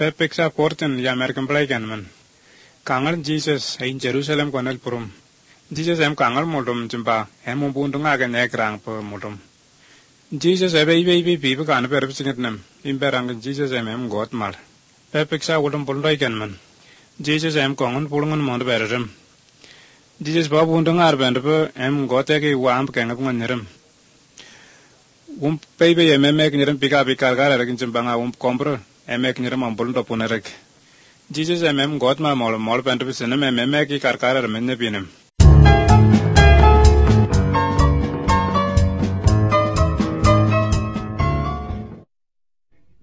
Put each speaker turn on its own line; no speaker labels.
Pepeksa porten ya American Blaken man. Kangal Jesus in Jerusalem konel purum. Jesus kangal modum jumpa em buntung agen ekrang per modum. Jesus ibe people kan perpsinget nem. Imperang Jesus got mal. Pepeksa udum pulai ken man. Jesus kongon pulungan mond berem. Jesus babu buntung arbend per got eke wamp kenga kungan Baby emek nyiram pika gara lagi cimbanga kompro emek nyiram ampul do punerek. Jesus got ma mol pentu sene emek ki karkara menne pinem.